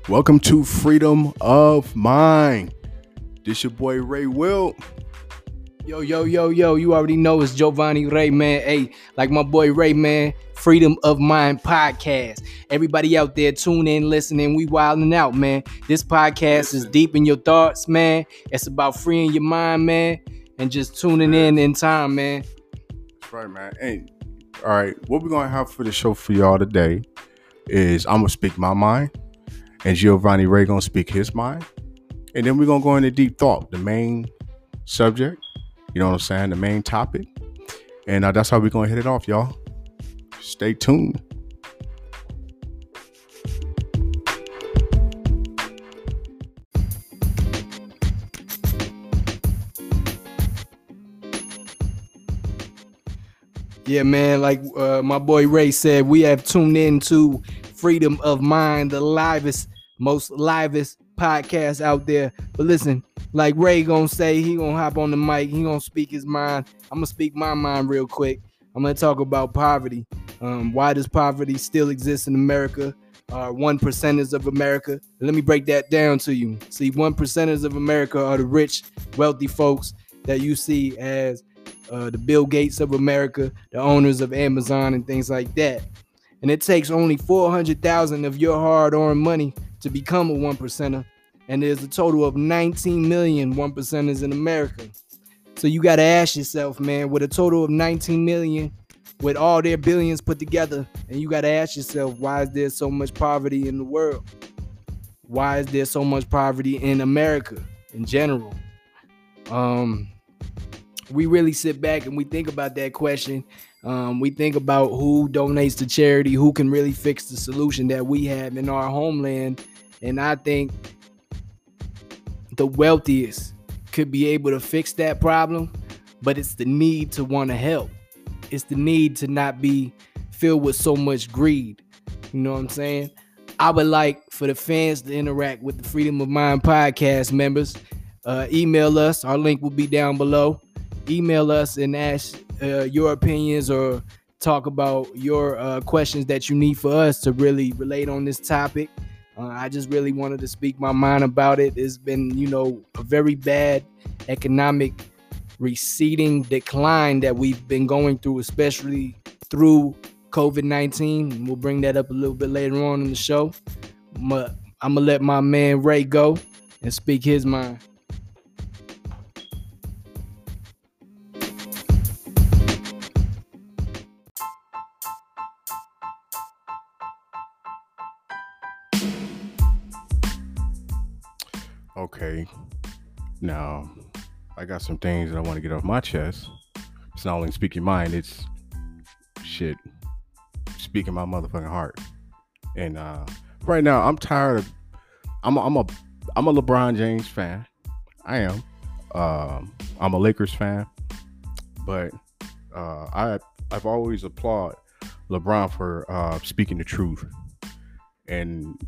Welcome to Freedom of Mind. This your boy Ray Will. Yo, you already know it's Giovanni Ray, man. Hey, like my boy Ray, man, Freedom of Mind podcast. Everybody out there, tune in, listening. We wilding out, man. This podcast is deep in your thoughts, man. It's about freeing your mind, man, and just tuning in time, man. That's right, man. Hey, all right, what we're going to have for the show for y'all today is I'm going to speak my mind, and Giovanni Ray going to speak his mind. And then we're going to go into deep thought, the main subject. You know what I'm saying? The main topic. And that's how we're going to hit it off, y'all. Stay tuned. Yeah, man, like my boy Ray said, we have tuned in to Freedom of Mind, the most livest podcast out there. But listen, like Ray gonna say, he gonna hop on the mic, he gonna speak his mind. I'm gonna speak my mind real quick. I'm gonna talk about poverty. Why does poverty still exist in America? 1%ers of America. Let me break that down to you. See, 1%ers of America are the rich, wealthy folks that you see as the Bill Gates of America, the owners of Amazon and things like that. And it takes only 400,000 of your hard-earned money to become a 1%er. And there's a total of 19 million 1%ers in America. So you got to ask yourself, man, with a total of 19 million, with all their billions put together, and you got to ask yourself, why is there so much poverty in the world? Why is there so much poverty in America in general? We really sit back and we think about that question. We think about who donates to charity, who can really fix the solution that we have in our homeland. And I think the wealthiest could be able to fix that problem, but it's the need to want to help. It's the need to not be filled with so much greed. You know what I'm saying? I would like for the fans to interact with the Freedom of Mind podcast members. Email us. Our link will be down below. Email us and ask your opinions or talk about your questions that you need for us to really relate on this topic. I just really wanted to speak my mind about it. It's been, a very bad economic receding decline that we've been going through, especially through COVID-19. We'll bring that up a little bit later on in the show. I'm going to let my man Ray go and speak his mind. Okay. Now, I got some things that I want to get off my chest. It's not only speaking mind, it's speaking my motherfucking heart. And right now, I'm tired of. I'm a LeBron James fan. I am. I'm a Lakers fan, but I've always applauded LeBron for speaking the truth, and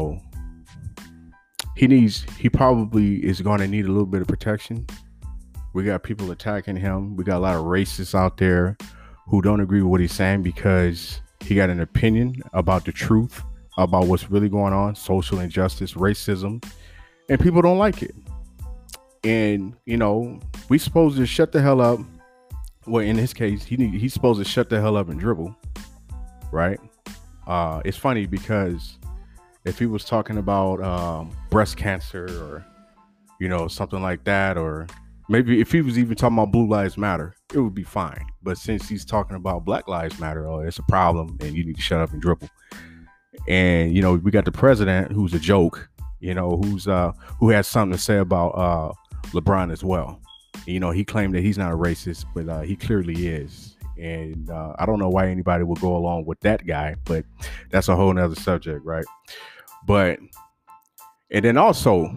he probably is going to need a little bit of protection. We got people attacking him. We got a lot of racists out there who don't agree with what he's saying because he got an opinion about the truth, about what's really going on, social injustice, racism, and people don't like it. And, we supposed to shut the hell up. Well, in his case, he's supposed to shut the hell up and dribble, right? It's funny because if he was talking about breast cancer or, something like that, or maybe if he was even talking about Blue Lives Matter, it would be fine. But since he's talking about Black Lives Matter, it's a problem and you need to shut up and dribble. And, we got the president who's a joke, who has something to say about LeBron as well. He claimed that he's not a racist, but he clearly is. And I don't know why anybody would go along with that guy, but that's a whole nother subject, right? But, and then also,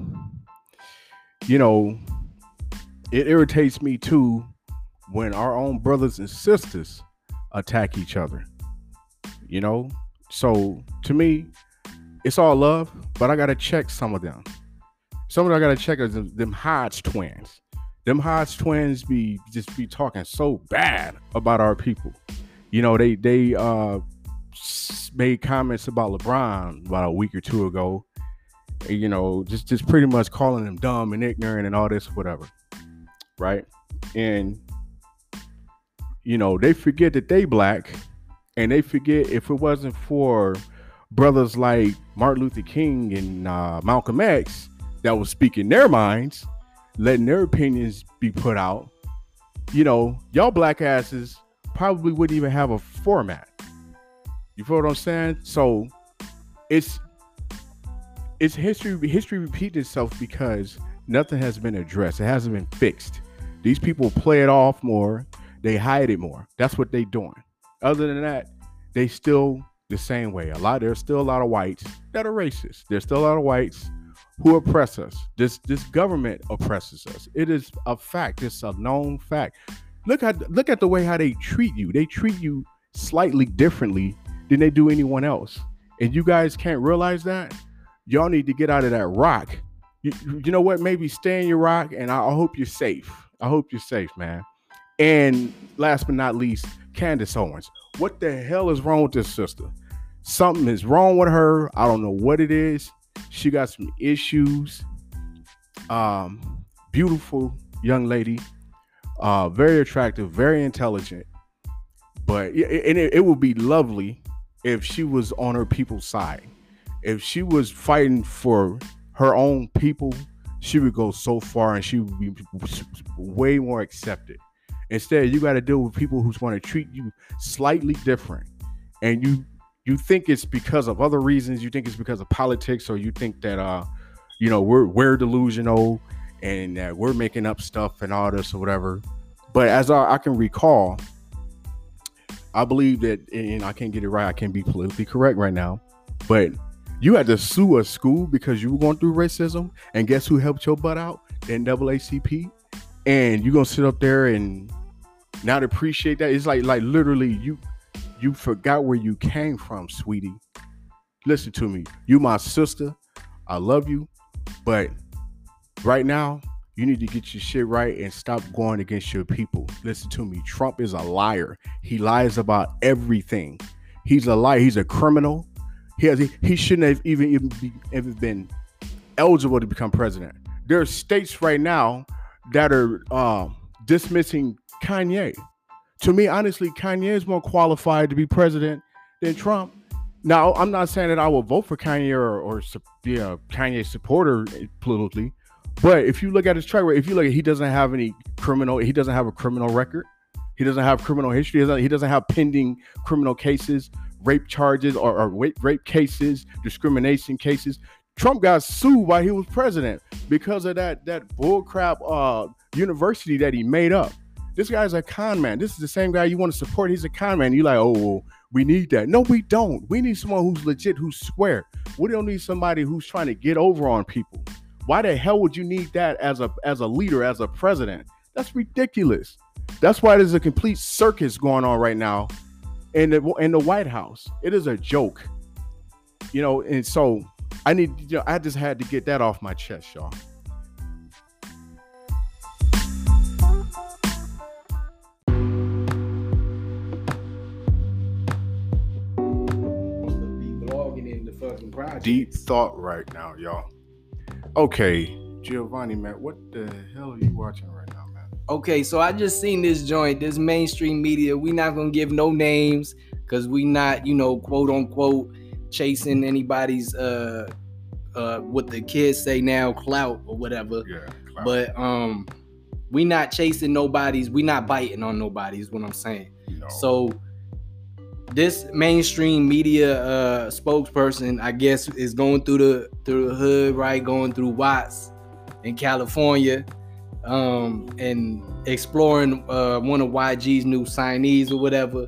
it irritates me too when our own brothers and sisters attack each other, So to me, it's all love, but I got to check some of them. Some of them I got to check is them Hodge twins. Them Hodge twins be talking so bad about our people. They made comments about LeBron about a week or two ago, You know, just pretty much calling them dumb and ignorant and all this, whatever, right? And you know, they forget that they black, and they forget if it wasn't for brothers like Martin Luther King and Malcolm X that was speaking their minds, letting their opinions be put out, you know, y'all black asses probably wouldn't even have a format. You feel what I'm saying? So it's history repeating itself because nothing has been addressed. It hasn't been fixed. These people play it off more. They hide it more. That's what they doing. Other than that, they still the same way. There's still a lot of whites that are racist. There's still a lot of whites who oppress us. This government oppresses us. It is a fact. It's a known fact. Look at the way how they treat you. They treat you slightly differently than they do anyone else. And you guys can't realize that. Y'all need to get out of that rock. You know what? Maybe stay in your rock, and I hope you're safe. I hope you're safe, man. And last but not least, Candace Owens. What the hell is wrong with this sister? Something is wrong with her. I don't know what it is. She got some issues. Beautiful young lady. Very attractive, very intelligent. But it would be lovely if she was on her people's side. If she was fighting for her own people, she would go so far and she would be way more accepted. Instead, you got to deal with people who want to treat you slightly different. And you think it's because of other reasons. You think it's because of politics, or you think that, you know, we're delusional and that we're making up stuff and all this or whatever. But as I can recall, I believe that, and I can't get it right. I can't be politically correct right now, but you had to sue a school because you were going through racism, and guess who helped your butt out? The NAACP. And you're gonna sit up there and not appreciate that? It's like literally you forgot where you came from, sweetie. Listen to me. You my sister. I love you, but right now you need to get your shit right and stop going against your people. Listen to me. Trump is a liar. He lies about everything. He's a liar. He's a criminal. He shouldn't have even been eligible to become president. There are states right now that are dismissing Kanye. To me, honestly, Kanye is more qualified to be president than Trump. Now, I'm not saying that I will vote for Kanye or Kanye supporter politically, but if you look at his track record, if you look at, he doesn't have a criminal record. He doesn't have criminal history. He doesn't have pending criminal cases, rape charges or rape cases, discrimination cases. Trump got sued while he was president because of that bullcrap university that he made up. This guy's a con man. This is the same guy you want to support. He's a con man. You're like, oh, well, we need that. No, we don't. We need someone who's legit, who's square. We don't need somebody who's trying to get over on people. Why the hell would you need that as a leader, as a president? That's ridiculous. That's why there's a complete circus going on right now in the White House. It is a joke, and so I just had to get that off my chest, y'all. Deep thought right now, y'all. Okay, Giovanni, man, what the hell are you watching right now, man? Okay, so I just seen this joint, this mainstream media. We not gonna give no names because we not, quote unquote, chasing anybody's what the kids say now, clout or whatever. Yeah, clout. But we not chasing nobody's. We not biting on nobody is what I'm saying. No. So this mainstream media spokesperson, I guess, is going through the hood, right? Going through Watts in California, and exploring one of YG's new signees or whatever.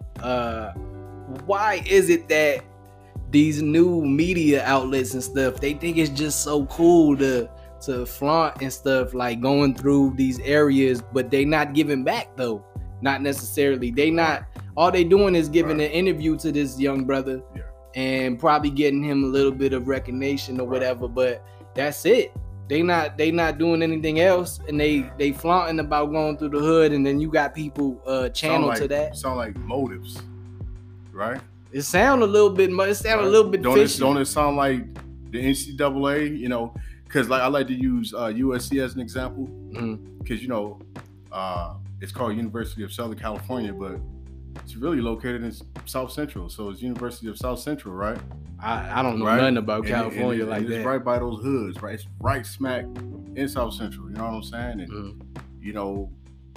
Why is it that these new media outlets and stuff, they think it's just so cool to flaunt and stuff, like going through these areas, but they not giving back though? Not necessarily. They not. All they doing is giving an interview to this young brother, and probably getting him a little bit of recognition or whatever. But that's it. They not doing anything else, and they flaunting about going through the hood, and then you got people channel to that. Sound like motives, right? It sound a little bit. It sound a little bit fishy. Don't it sound like the NCAA, you know, because like I like to use USC as an example, because you know it's called University of Southern California, but it's really located in South Central, so it's University of South Central, right? I don't know nothing about California like that. It's right by those hoods, right? It's right smack in South Central. You know what I'm saying? And you know,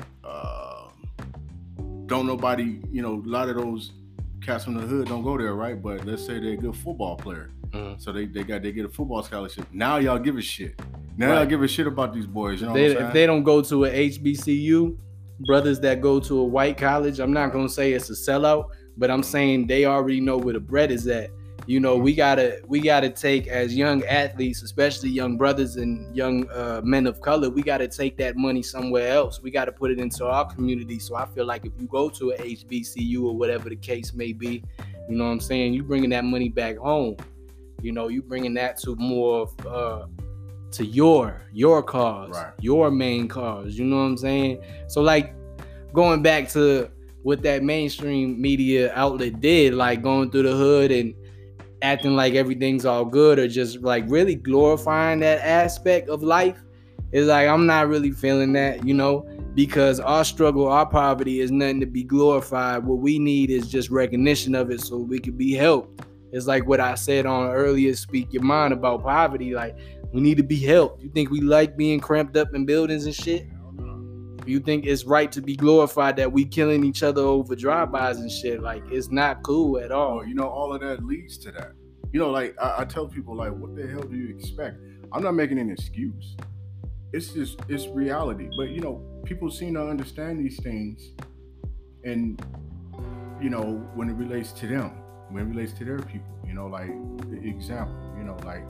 don't nobody, you know, a lot of those cats from the hood don't go there, right? But let's say they're a good football player, so they get a football scholarship. Now y'all give a shit. Now y'all give a shit about these boys. You know what I'm saying? If they don't go to a HBCU, brothers that go to a white college, I'm not gonna say it's a sellout, but I'm saying they already know where the bread is at. You know, we gotta take, as young athletes, especially young brothers and young men of color, we gotta take that money somewhere else. We gotta put it into our community. So I feel like if you go to a HBCU or whatever the case may be, you know what I'm saying, you bringing that money back home. You know, you bringing that to more to your cause, right, your main cause. You know what I'm saying? So like going back to what that mainstream media outlet did, like going through the hood and acting like everything's all good, or just like really glorifying that aspect of life, is like, I'm not really feeling that, you know, because our struggle, our poverty is nothing to be glorified. What we need is just recognition of it so we can be helped. It's like what I said on earlier Speak Your Mind about poverty. Like, we need to be helped. You think we like being cramped up in buildings and shit? You think it's right to be glorified that we killing each other over drive-bys and shit? Like, it's not cool at all. Well, you know, all of that leads to that. You know, like I tell people, like, what the hell do you expect? I'm not making an excuse. It's reality. But, you know, people seem to understand these things, and, you know, when it relates to them, when it relates to their people, you know, like the example, you know, like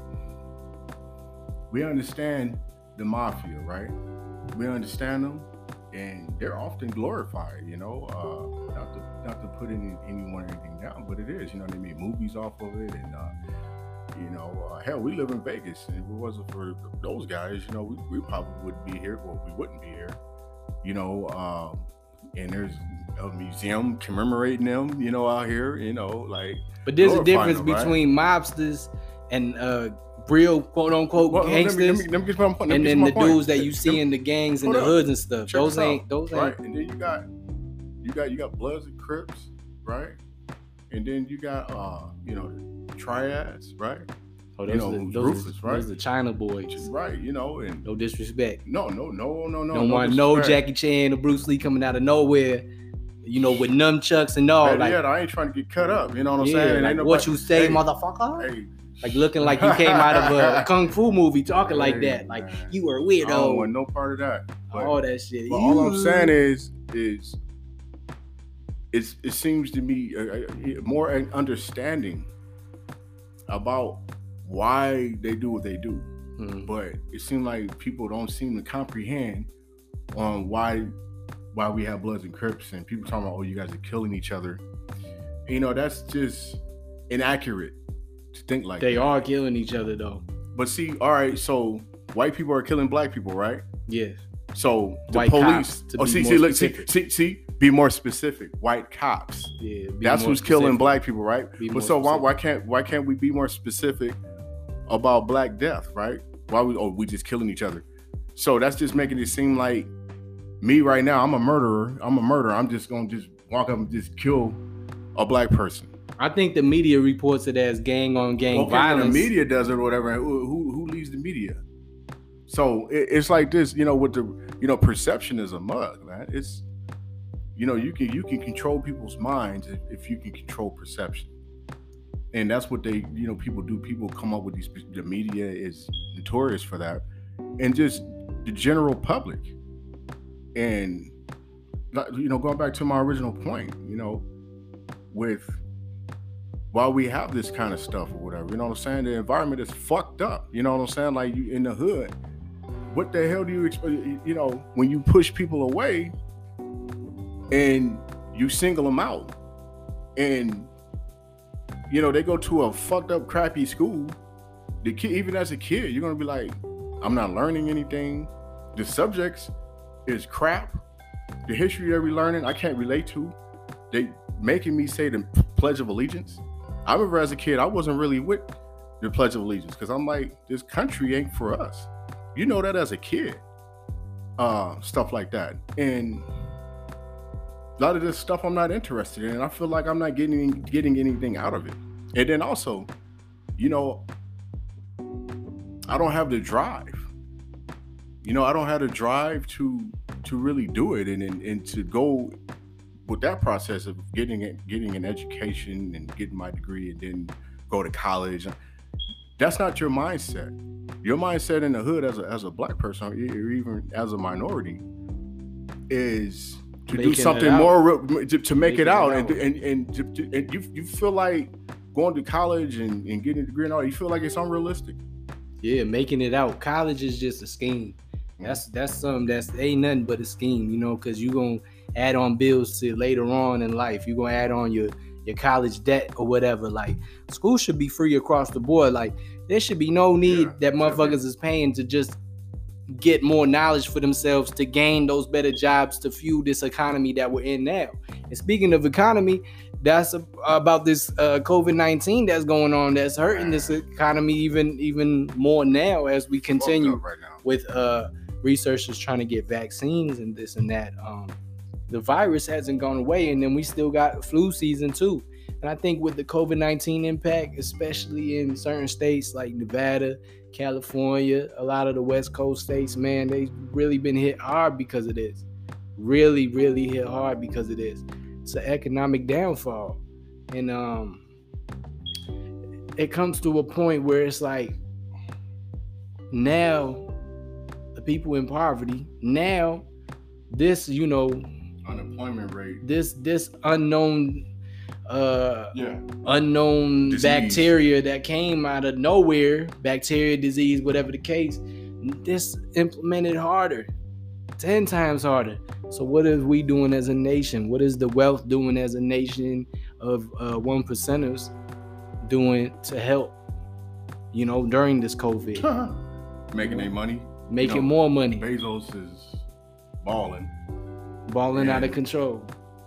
we understand the mafia, right? We understand them, and they're often glorified, you know, not to put anyone or anything down, but it is, you know, they made movies off of it, and you know, hell, we live in Vegas, and if it wasn't for those guys, you know, we probably wouldn't be here. Well, we wouldn't be here, you know, and there's a museum commemorating them, you know, out here, you know, like. But there's a difference between mobsters and real quote unquote gangsters, and then the dudes that you see in the gangs and the hoods and stuff. Those ain't right. And then you got Bloods and Crips, right? And then you got you know, the triads, right? Oh, those Ruthless, right? Those are the China boys, right? You know, and no disrespect. No. Don't want no Jackie Chan or Bruce Lee coming out of nowhere, you know, with nunchucks and all. Hey, like, I ain't trying to get cut up. You know what I'm saying? Like, ain't what you say, motherfucker? Hey. Like looking like you came out of a kung fu movie, talking like that. Like, man, you were a weirdo. I don't want no part of that. But, all that shit. But all I'm saying is it seems to me more an understanding about why they do what they do. Mm-hmm. But it seems like people don't seem to comprehend on why we have Bloods and Crips, and people talking about, oh, you guys are killing each other. You know, that's just inaccurate to think like they that. are killing each other though. But see, all right, so white people are killing black people, right? Yes. So the white police. Be more specific. White cops. Yeah. That's who's killing black people, right? But so why can't we be more specific about black death, right? We just killing each other? So that's just making it seem like me right now, I'm a murderer. I'm just gonna just walk up and just kill a black person. I think the media reports it as gang on gang violence. The media does it or whatever. Who leads the media? So it's like this, you know, with the, you know, perception is a mug, man. It's, you know, you can control people's minds if you can control perception. And that's what they, you know, people do. People come up with these, the media is notorious for that. And just the general public. And, you know, going back to my original point, you know, with while we have this kind of stuff or whatever, you know what I'm saying? The environment is fucked up. You know what I'm saying? Like, you in the hood, what the hell do you expect? You know, when you push people away and you single them out, and, you know, they go to a fucked up, crappy school, the kid, even as a kid, you're going to be like, I'm not learning anything. The subjects is crap. The history that we're learning, I can't relate to. They making me say the Pledge of Allegiance. I remember as a kid, I wasn't really with the Pledge of Allegiance, because I'm like, this country ain't for us. You know that as a kid, stuff like that, and a lot of this stuff I'm not interested in, and I feel like I'm not getting anything out of it. And then also, you know, I don't have the drive. You know, I don't have the drive to really do it, and to go with that process of getting an education and getting my degree and then go to college. That's not your mindset. Your mindset in the hood as a black person, or even as a minority, is to do something more to make it out, and you feel like going to college and getting a degree and all. You feel like it's unrealistic. Yeah, making it out. College is just a scheme. That's something that's ain't nothing but a scheme, you know, because you're gonna add on bills to later on in life. You're gonna add on your college debt or whatever. Like, school should be free across the board. Like, there should be no need that motherfuckers is paying to just get more knowledge for themselves, to gain those better jobs, to fuel this economy that we're in now. And speaking of economy, that's about this COVID-19 that's going on, that's hurting this economy even more now as we continue with researchers trying to get vaccines and this and that. The virus hasn't gone away, and then we still got flu season too. And I think with the COVID-19 impact, especially in certain states like Nevada, California, a lot of the West Coast states, man, they've really been hit hard because of this. Really, really hit hard because of this. It's an economic downfall. And it comes to a point where it's like, now the people in poverty, now this, you know, unemployment rate, this unknown disease. Bacteria that came out of nowhere, bacteria, disease, whatever the case, this implemented harder, 10 times harder. So what are we doing as a nation? What is the wealth doing as a nation of one percenters doing to help, you know, during this COVID? Making their money, making more money. Bezos is balling out of control.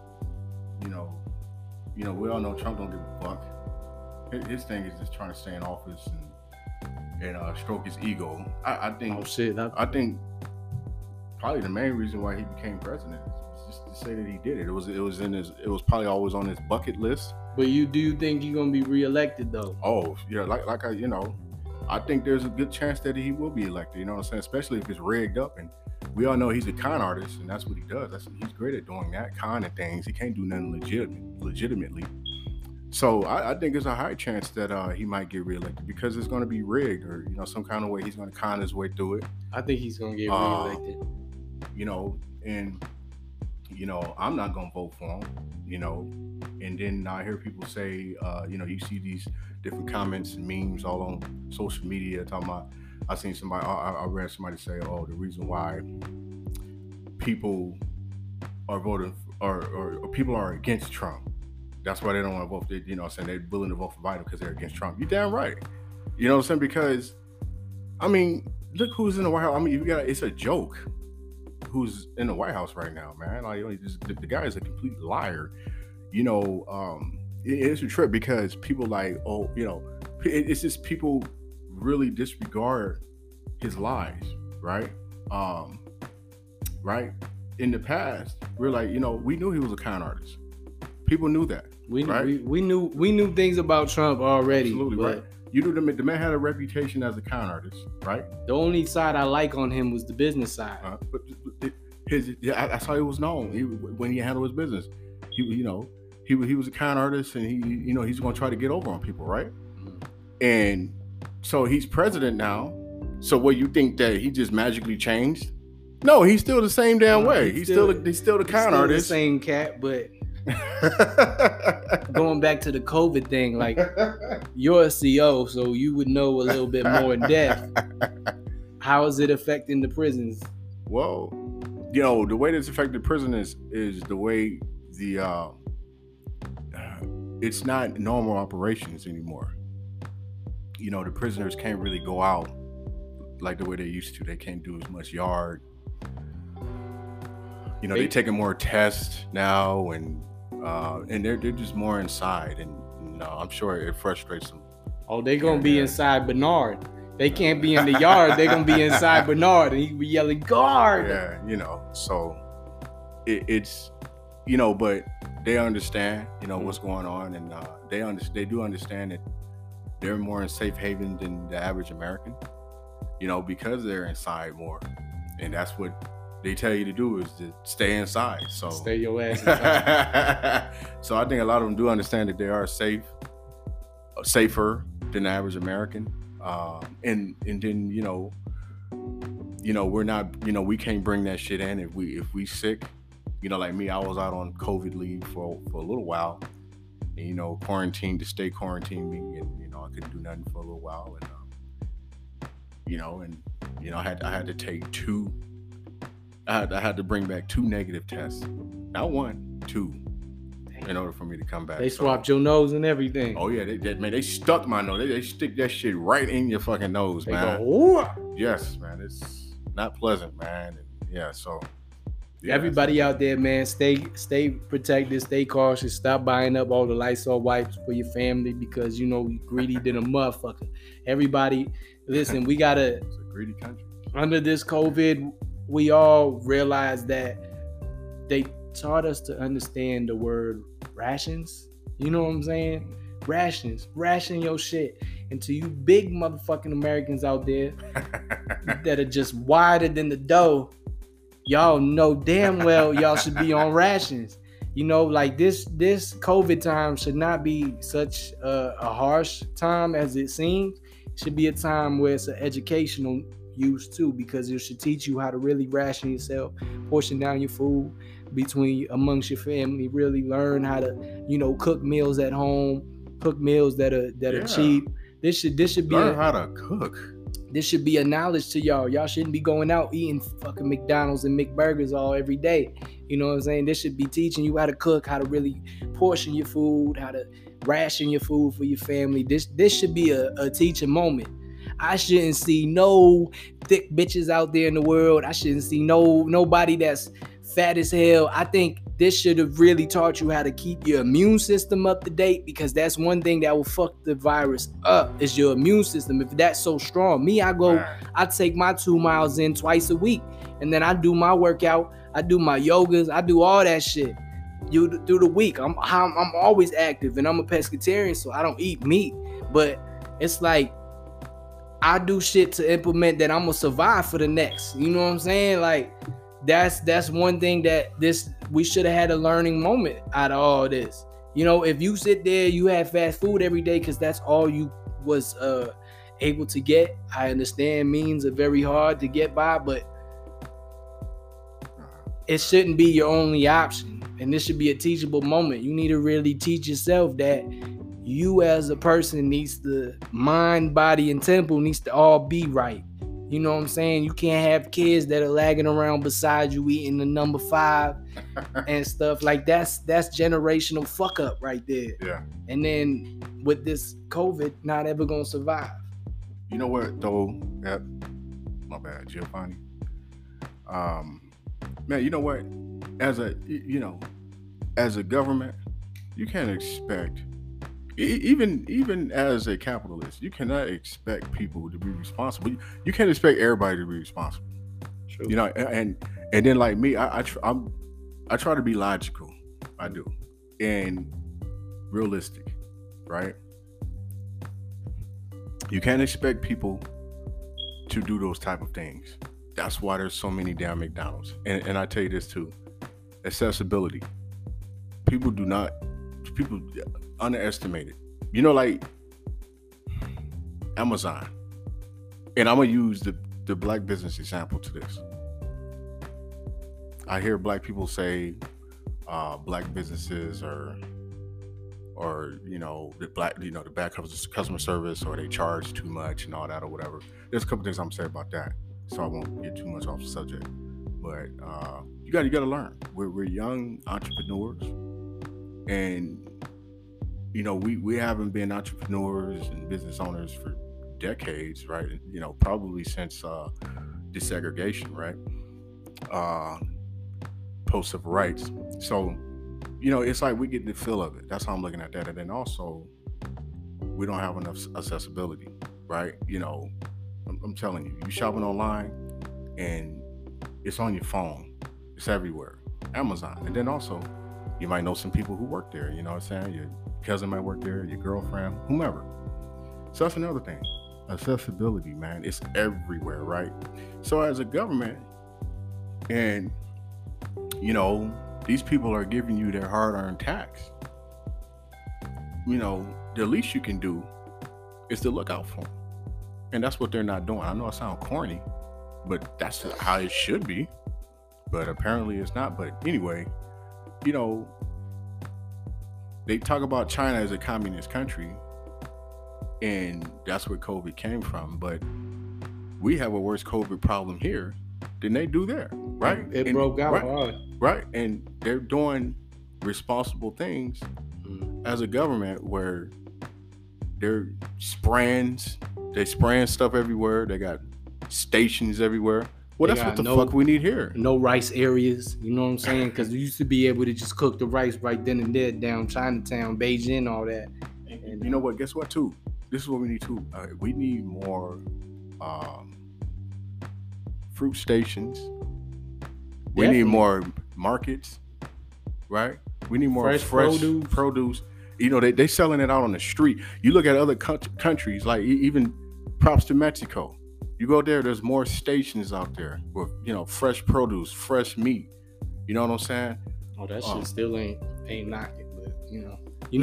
You know, we all know Trump don't give a fuck. His thing is just trying to stay in office and stroke his ego. I think. Oh shit! I think probably the main reason why he became president is just to say that he did it. It was probably always on his bucket list. But do you think he's gonna be reelected though? Oh yeah, like I, you know, I think there's a good chance that he will be elected. You know what I'm saying? Especially if it's rigged up, and we all know he's a con artist, and that's what he does. He's great at doing that, conning things. He can't do nothing legitimately. So I think there's a high chance that he might get reelected because it's going to be rigged, or you know, some kind of way he's going to con his way through it. I think he's going to get reelected. You know, and you know, I'm not going to vote for him. You know, and then I hear people say, you know, you see these different comments and memes all on social media talking about. I read somebody say, "Oh, the reason why people are voting or people are against Trump, that's why they don't want to vote. You know, what I'm saying, they're willing to vote for Biden because they're against Trump." You damn right. You know what I'm saying? Because I mean, look who's in the White House. I mean, it's a joke who's in the White House right now, man. Like, the guy is a complete liar. You know, it's a trip because people like, oh, you know, it's just people really disregard his lies, right? Right? In the past, we're like, you know, we knew he was a con artist. People knew that. We knew things about Trump already. Absolutely, right. You knew the man had a reputation as a con artist, right? The only side I like on him was the business side. But that's how he was known. When he handled his business, he was a con artist, and he's going to try to get over on people, right? Mm-hmm. And so he's president now. So what, you think that he just magically changed? No, he's still the same damn way. He's still the con artist. The same cat, but going back to the COVID thing, like, you're a CO, so you would know a little bit more in depth. How is it affecting the prisons? Well, you know, the way that's affected prison is the way it's not normal operations anymore. You know, the prisoners can't really go out like the way they used to. They can't do as much yard. You know, they're taking more tests now, and they're just more inside, and I'm sure it frustrates them Oh, they gonna be inside Bernard. They can't be in the yard. They gonna be inside Bernard, and he be yelling guard. Yeah, so it's but they understand what's going on, and they do understand that they're more in safe haven than the average American, because they're inside more, and that's what they tell you to do is to stay inside. So stay your ass inside. So I think a lot of them do understand that they are safer than the average American, and then we're not, we can't bring that shit in if we sick. Like me, I was out on COVID leave for a little while, and quarantined to stay quarantined me, and I couldn't do nothing for a little while, and I had to take two. I had to bring back 2 negative tests, not 1, 2, in order for me to come back. They swapped your nose and everything. Oh yeah, they stuck my nose. They stick that shit right in your fucking nose, they man. Go, yes, man, it's not pleasant, man. And yeah, so. Yeah, everybody out there, man, stay protected, stay cautious. Stop buying up all the Lysol wipes for your family because you greedy than a motherfucker. Everybody, listen, we gotta. It's a greedy country. Under this COVID, we all realize that they taught us to understand the word rations. You know what I'm saying? Rations, ration your shit. And to you big motherfucking Americans out there that are just wider than the dough, y'all know damn well y'all should be on rations. Like this COVID time should not be such a harsh time as it seems. It should be a time where it's an educational use too, because it should teach you how to really ration yourself, portion down your food amongst your family, really learn how to cook meals at home, cook meals that are cheap. This should be learn how to cook. This should be a knowledge to y'all. Y'all shouldn't be going out eating fucking McDonald's and McBurgers every day. You know what I'm saying? This should be teaching you how to cook, how to really portion your food, how to ration your food for your family. This should be a teaching moment. I shouldn't see no thick bitches out there in the world. I shouldn't see nobody that's fat as hell. I think this should have really taught you how to keep your immune system up to date, because that's one thing that will fuck the virus up is your immune system. If that's so strong, I take my 2 miles in twice a week, and then I do my workout, I do my yogas, I do all that shit. Through the week, I'm always active, and I'm a pescatarian, so I don't eat meat. But it's like I do shit to implement that I'm gonna survive for the next. You know what I'm saying? Like that's one thing that we should have had a learning moment out of all this. If you sit there, you have fast food every day because that's all you was able to get. I understand means are very hard to get by, but it shouldn't be your only option. And this should be a teachable moment. You need to really teach yourself that you as a person needs to mind, body, and temple needs to all be right. You know what I'm saying? You can't have kids that are lagging around beside you eating the number 5 and stuff like that's generational fuck up right there. Yeah. And then with this COVID, not ever gonna survive. You know what though? Yep. My bad, Giovanni. Man, you know what? As a government, you can't expect. Even as a capitalist, you cannot expect people to be responsible. You can't expect everybody to be responsible. True. And then like me, I try to be logical. I do, and realistic, right? You can't expect people to do those type of things. That's why there's so many damn McDonald's. And I tell you this too, accessibility. People underestimate it. Like Amazon. And I'm going to use the black business example to this. I hear black people say black businesses or the bad customer service, or they charge too much and all that or whatever. There's a couple things I'm going to say about that, so I won't get too much off the subject. But you got to learn. We're young entrepreneurs, and we haven't been entrepreneurs and business owners for decades, right? Probably since desegregation, right? Post-civil rights. So, it's like we get the feel of it. That's how I'm looking at that. And then also, we don't have enough accessibility, right? You know, I'm telling you, you shopping online and it's on your phone. It's everywhere. Amazon. And then also, you might know some people who work there. You know what I'm saying? Your cousin might work there, your girlfriend, whomever. So that's another thing. Accessibility, man. It's everywhere, right? So as a government, and, you know, these people are giving you their hard-earned tax. You know, the least you can do is to look out for them. And that's what they're not doing. I know I sound corny, but that's how it should be. But apparently it's not. But anyway, you know, they talk about China as a communist country, and that's where COVID came from. But we have a worse COVID problem here than they do there, right? It broke out hard. Right. And they're doing responsible things as a government where they're spraying stuff everywhere. They got stations everywhere. Well, that's what the fuck we need here. No rice areas, you know what I'm saying? Because we used to be able to just cook the rice right then and there down Chinatown, Beijing, all that. And you know what? Guess what, too? This is what we need, too. We need more fruit stations. We need more markets, right? We need more fresh produce. You know, they selling it out on the street. You look at other countries, like even props to Mexico. You go there, there's more stations out there with, you know, fresh produce, fresh meat. You know what I'm saying? Oh, that shit still ain't knocking, but No.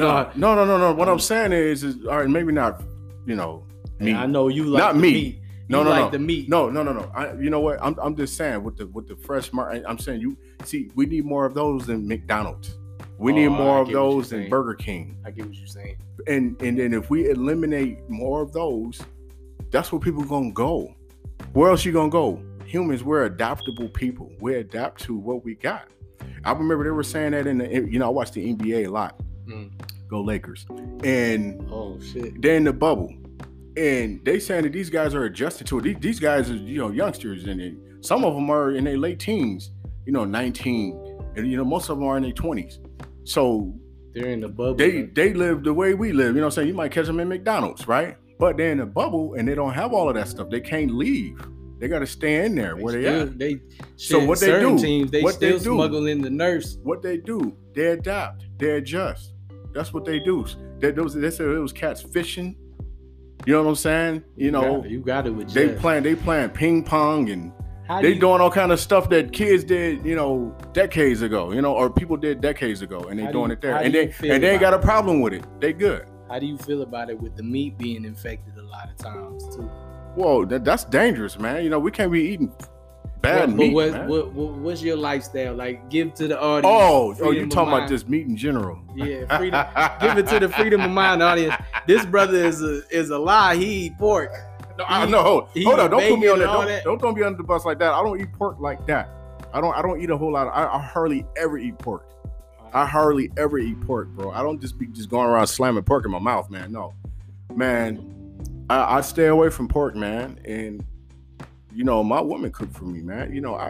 What I'm saying is all right, maybe not, you know, meat. I know you like not the meat. meat. No, the meat. No. You know what? I'm just saying with the fresh market. I'm saying we need more of those than McDonald's. We need more of those than Burger King. I get what you're saying. And then if we eliminate more of those, that's where people gonna go. Where else you gonna go? Humans, we're adaptable people. We adapt to what we got. I remember they were saying that I watched the NBA a lot. Go Lakers. And oh shit, they're in the bubble. And they saying that these guys are adjusted to it. These guys are, you know, youngsters, and some of them are in their late teens, you know, 19, and you know, most of them are in their 20s. So they're in the bubble. They live the way we live. You know what I'm saying? You might catch them in McDonald's, right? But they're in a bubble and they don't have all of that stuff. They can't leave. They got to stay in there where they at. So what they do? Teams, they still smuggle in the nurse. What they do? They adapt. They adjust. That's what they do. They said it was cats fishing. You know what I'm saying? You know, you got to adjust. They playing ping pong and doing all kind of stuff that kids did, you know, decades ago. You know, or people did decades ago, and they doing it there, and they ain't got a problem with it. They good. How do you feel about it with the meat being infected a lot of times too? Whoa, that's dangerous, man. You know, we can't be eating bad meat. What's your lifestyle? Like, give to the audience. Oh, you talking about just meat in general? Yeah, freedom. Give it to the freedom of mind audience. This brother is a lie. He eat pork. No, I know. Hold on, don't put me on that. Don't throw me under the bus like that. I don't eat pork like that. I don't eat a whole lot. I hardly ever eat pork. I hardly ever eat pork, bro. I don't just be going around slamming pork in my mouth, man. No, man. I stay away from pork, man. And you know, my woman cook for me, man. You know,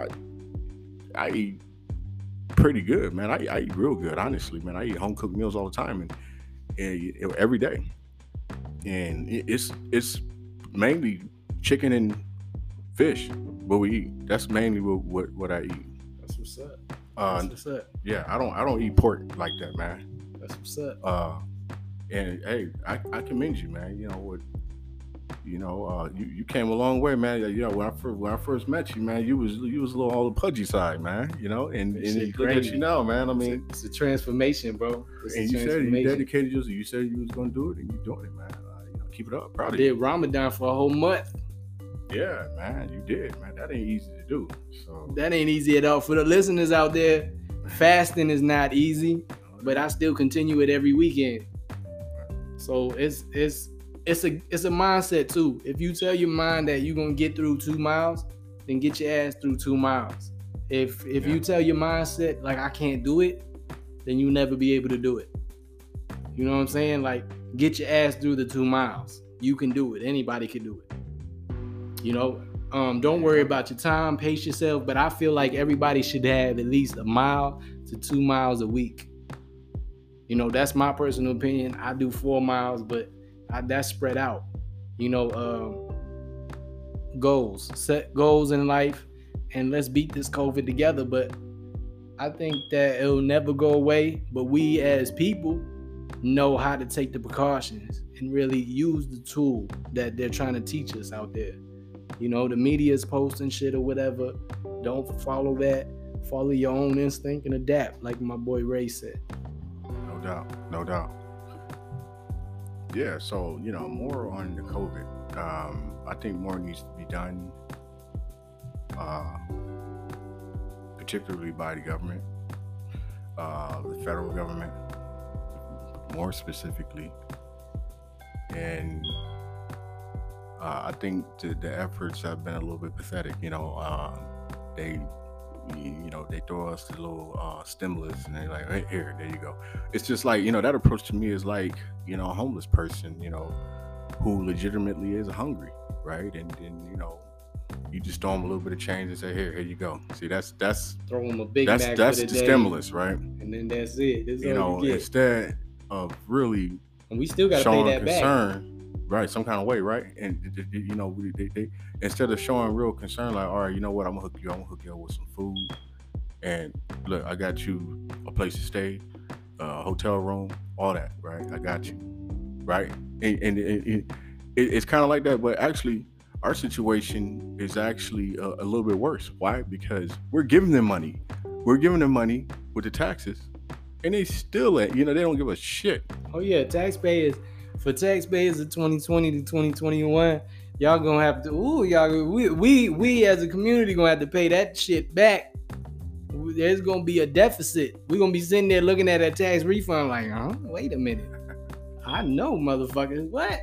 I eat pretty good, man. I eat real good, honestly, man. I eat home cooked meals all the time and every day. And it's mainly chicken and fish what we eat. That's mainly what I eat. That's what's up. Yeah, I don't eat pork like that, man. That's what's up. And hey, I commend you, man. You know what? You know, you came a long way, man. You know, when I first met you, man, you was a little on the pudgy side, man. You know, and look at you now, man. I mean, it's a transformation, bro. And you said you dedicated yourself. You said you was gonna do it, and you're doing it, man. You know, keep it up. Proud of you. Did Ramadan for a whole month. Yeah, man, you did, man. That ain't easy to do. So that ain't easy at all. For the listeners out there, fasting is not easy, but I still continue it every weekend. So it's a mindset too. If you tell your mind that you're gonna get through 2 miles, then get your ass through 2 miles. If you tell your mindset like I can't do it, then you'll never be able to do it. You know what I'm saying? Like, get your ass through the 2 miles. You can do it. Anybody can do it. You know, don't worry about your time, pace yourself, but I feel like everybody should have at least 1 mile to 2 miles a week. You know, that's my personal opinion. I do 4 miles, but That's spread out. Goals, set goals in life, and let's beat this COVID together. But I think that it'll never go away. But we as people know how to take the precautions and really use the tool that they're trying to teach us out there. The media is posting shit or whatever. Don't follow that. Follow your own instinct and adapt, like my boy Ray said. No doubt. Yeah, so, more on the COVID. I think more needs to be done, particularly by the government, the federal government, more specifically. And I think the efforts have been a little bit pathetic. They throw us the little stimulus, and they're like, hey, here, there you go. It's just like, that approach to me is like, a homeless person, who legitimately is hungry, right? And you just throw them a little bit of change and say, here you go. See, that's throw them a Big Mac. That's the stimulus, right? And then that's it. That's instead of really, and we still got to pay that concern, back. Right, some kind of way, right? And they instead of showing real concern, like, all right, you know what, I'm gonna hook you up with some food, and look, I got you a place to stay, a hotel room, all that, right? I got you, right? And it's kind of like that, but actually, our situation is actually a little bit worse. Why? Because we're giving them money. We're giving them money with the taxes, and they still, they don't give a shit. Oh yeah, taxpayers of 2020 to 2021, y'all gonna have to. We as a community gonna have to pay that shit back. There's gonna be a deficit. We're gonna be sitting there looking at that tax refund like, wait a minute. I know, motherfuckers. What?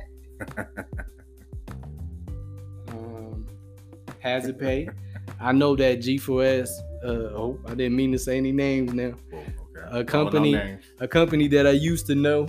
Hazard pay. I know that G4S. I didn't mean to say any names now. Okay. A company that I used to know.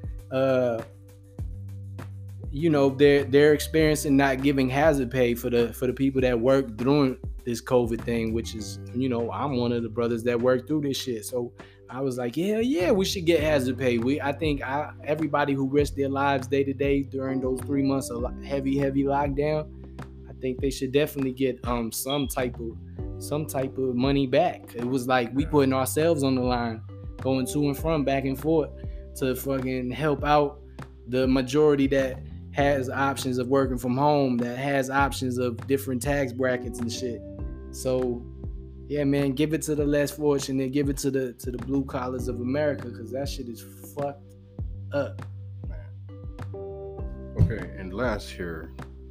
They're experiencing not giving hazard pay for the people that work during this COVID thing, which is, I'm one of the brothers that worked through this shit. So I was like, yeah, we should get hazard pay. I think everybody who risked their lives day to day during those 3 months of heavy lockdown, I think they should definitely get some type of money back. It was like we putting ourselves on the line, going to and from, back and forth, to fucking help out the majority that has options of working from home, that has options of different tax brackets and shit. So yeah, man, give it to the less fortunate, give it to the blue collars of America, because that shit is fucked up, man. Okay, and last here,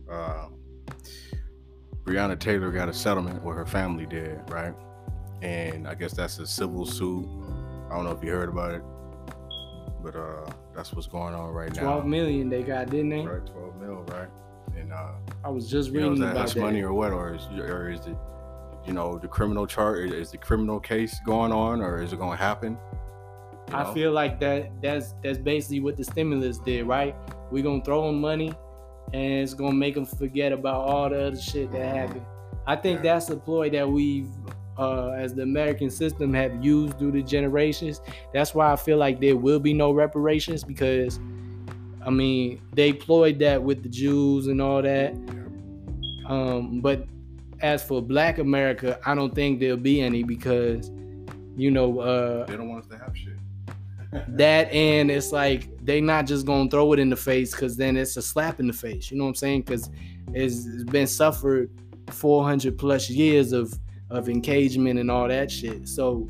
Breonna Taylor got a settlement where her family did, right? And I guess that's a civil suit. I don't know if you heard about it, but that's what's going on right now. 12 million they got, didn't they? Right, 12 mil, right? And I was just reading about that's that. money or what, or is it, the criminal charge? Is the criminal case going on, or is it going to happen? I feel like that's basically what the stimulus did, right? We're gonna throw them money, and it's gonna make them forget about all the other shit that happened. I think that's a ploy that we've, as the American system, have used through the generations. That's why I feel like there will be no reparations, because they ployed that with the Jews and all that. But as for Black America, I don't think there'll be any, because they don't want us to have shit. That, and it's like they not just gonna throw it in the face, because then it's a slap in the face. You know what I'm saying? Because it's been suffered 400 plus years of engagement and all that shit. So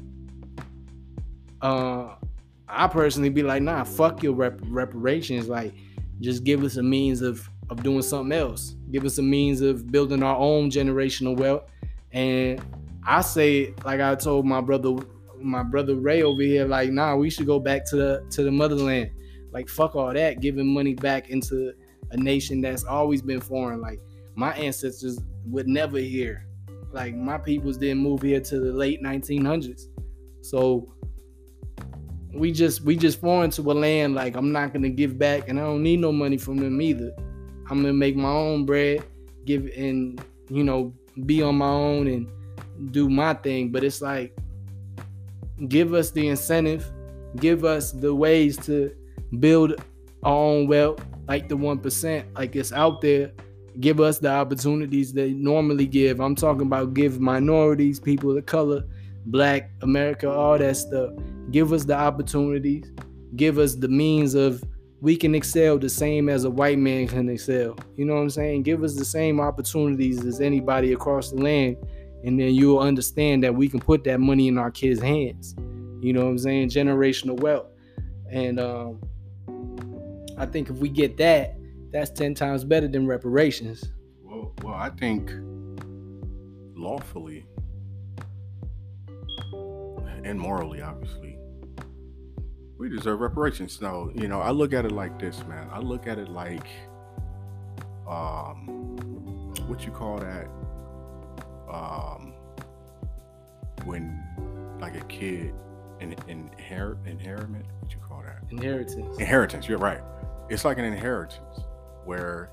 I personally be like, nah, fuck your reparations. Like, just give us a means of doing something else. Give us a means of building our own generational wealth. And I say, like I told my brother Ray over here, like, nah, we should go back to the motherland. Like, fuck all that, giving money back into a nation that's always been foreign. Like, my ancestors would never hear. Like, my peoples didn't move here to the late 1900s. So we just foreign to a land. Like, I'm not gonna give back, and I don't need no money from them either. I'm gonna make my own bread, give, and be on my own and do my thing. But it's like, give us the incentive, give us the ways to build our own wealth, like the 1%, like it's out there. Give us the opportunities they normally give. I'm talking about give minorities, people of color, Black America, all that stuff. Give us the opportunities. Give us the means of we can excel the same as a white man can excel. You know what I'm saying? Give us the same opportunities as anybody across the land, and then you'll understand that we can put that money in our kids' hands. You know what I'm saying? Generational wealth. And I think if we get that, that's 10 times better than reparations. Well, I think lawfully and morally, obviously, we deserve reparations. Now, you know, I look at it like this, man. I look at it like, what you call that? When like a kid inheritment, what you call that? Inheritance. You're right. It's like an inheritance where,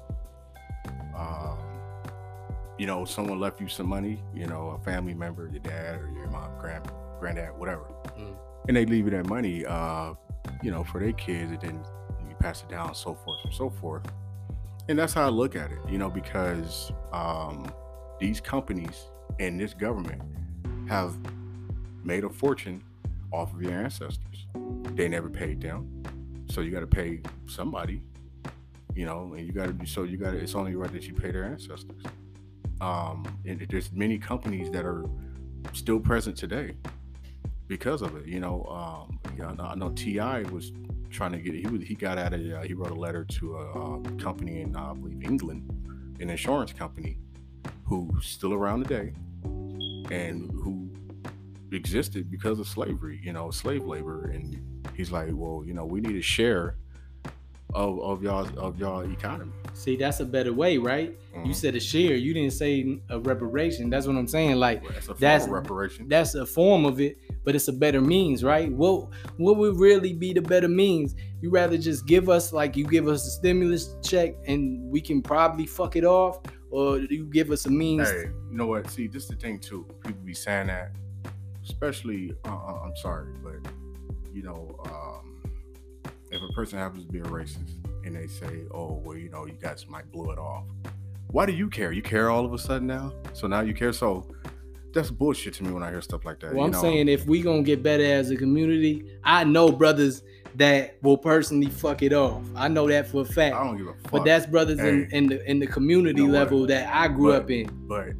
you know, someone left you some money, you know, a family member, your dad or your mom, granddad, whatever, and they leave you that money, you know, for their kids, and then you pass it down, so forth and so forth. And that's how I look at it, you know, because these companies and this government have made a fortune off of your ancestors. They never paid them, so you got to pay somebody, you know, and it's only right that you pay their ancestors. And there's many companies that are still present today because of it, you know. I know T.I. was trying to get it. He got out of he wrote a letter to a company in I believe England, an insurance company, who's still around today and who existed because of slavery, you know, slave labor. And he's like, well, you know, we need a share of y'all economy. See, that's a better way, right? Mm-hmm. You said a share. You didn't say a reparation. That's what I'm saying. Like, well, that's a form of reparation. That's a form of it, but it's a better means, right? What would really be the better means? You rather just give us, like, you give us a stimulus check and we can probably fuck it off, or you give us a means? Hey, you know what? See, this is the thing too. People be saying that, especially. I'm sorry, but you know. If a person happens to be a racist and they say, oh, well, you know, you guys might blow it off. Why do you care? You care all of a sudden now? So now you care? So that's bullshit to me when I hear stuff like that. Well, I'm saying if we gonna get better as a community, I know brothers that will personally fuck it off. I know that for a fact. I don't give a fuck. But that's brothers in the community level that I grew up in. But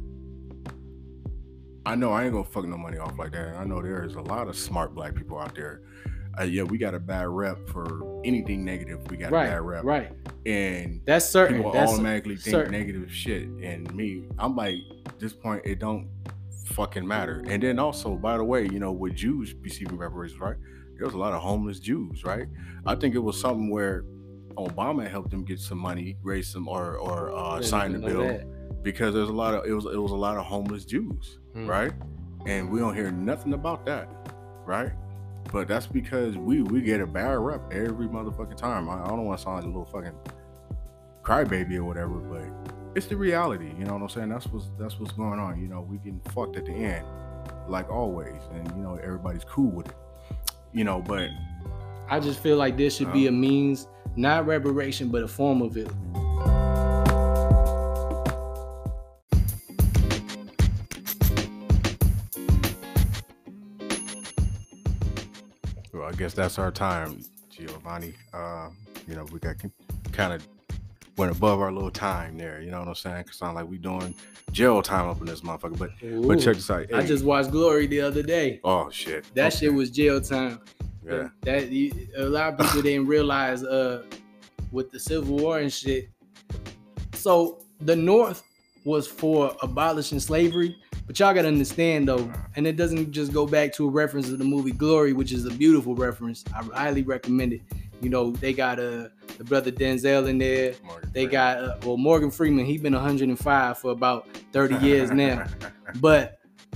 I know I ain't gonna fuck no money off like that. I know there is a lot of smart black people out there. Yeah, we got a bad rep for anything negative. We got a bad rep. Right. And that's certain. People automatically think negative shit. And me, I'm like, at this point, it don't fucking matter. And then also, by the way, you know, with Jews receiving reparations, right? There was a lot of homeless Jews, right? I think it was something where Obama helped them get some money, raise some, or sign the bill, because there's a lot of it was a lot of homeless Jews, right? And we don't hear nothing about that, right? But that's because we get a bad rep every motherfucking time. I don't want to sound like a little fucking crybaby or whatever, but it's the reality. You know what I'm saying? That's what's going on. You know, we getting fucked at the end, like always, and you know everybody's cool with it. You know, but I just feel like this should be a means, not reparation, but a form of it. I guess that's our time, Giovanni. You know, we got kind of went above our little time there. You know what I'm saying? Cause sound like we doing jail time up in this motherfucker. But check this out. Hey. I just watched Glory the other day. Oh shit! That shit was jail time. Yeah. A lot of people didn't realize with the Civil War and shit. So the North was for abolishing slavery. But y'all gotta understand though, and it doesn't just go back to a reference of the movie Glory, which is a beautiful reference. I highly recommend it. You know, they got the brother Denzel in there. They got Morgan Freeman. He's been 105 for about 30 years now. But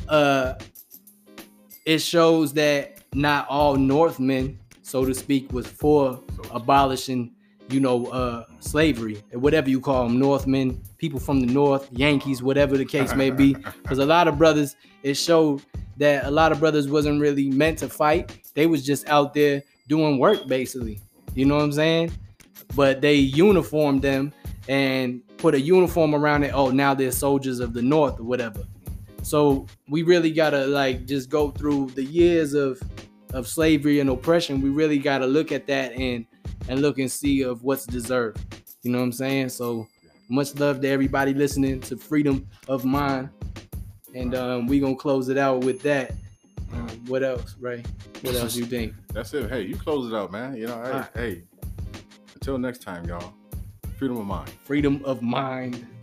it shows that not all Northmen, so to speak, was for abolishing, you know, slavery, whatever you call them, Northmen, people from the North, Yankees, whatever the case may be. Because a lot of brothers, it showed that a lot of brothers wasn't really meant to fight. They was just out there doing work, basically. You know what I'm saying? but they uniformed them and put a uniform around it. Oh, now they're soldiers of the North or whatever. So we really gotta like just go through the years of slavery and oppression. We really gotta look at that and look and see of what's deserved. You know what I'm saying? So much love to everybody listening to Freedom of Mind. And we gonna close it out with that. What else, Ray? What else you think? That's it. Hey, you close it out, man. You know, hey, until next time, y'all. Freedom of mind. Freedom of mind.